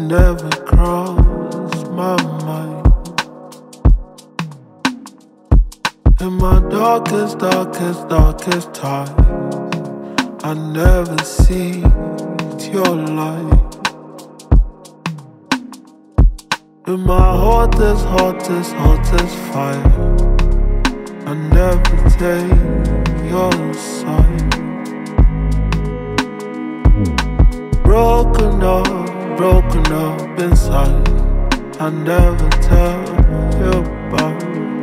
never crossed my mind. In my darkest, darkest, darkest times, I never see your light. In my hottest, hottest, hottest fire, I never take your side. Broken up inside, I never tell you about.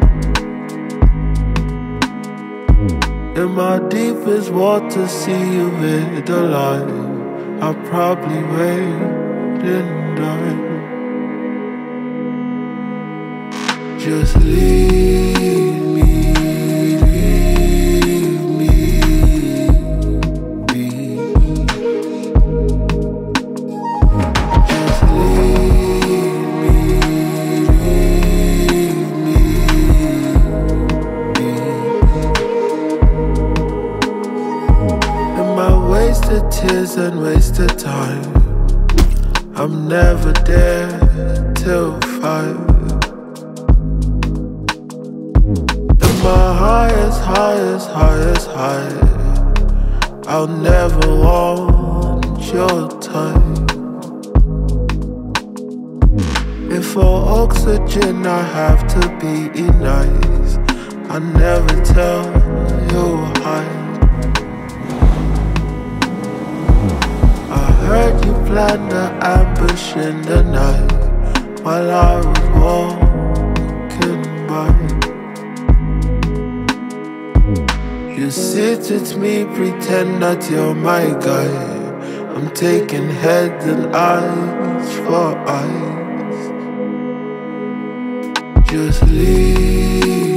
In my deepest water, see you with the light, I'll probably wait and die. Just leave me be. Just leave me be. In my wasted tears and wasted time, I'm never there till 5. My highest high, I'll never want your time. If for oxygen I have to be nice, I never tell you hi. I heard you plan the ambush in the night while I was walking by. You sit with me, pretend that you're my guy. I'm taking head and eyes for eyes. Just leave